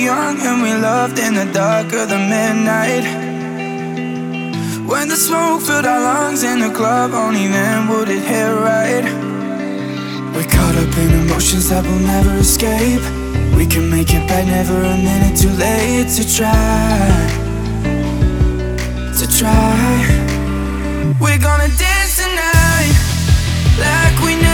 young and we loved in the dark of the midnight. When the smoke filled our lungs in the club, only then would it hit right. We're caught up in emotions that will never escape. We can make it back, never a minute too late to try. We're gonna dance tonight like we never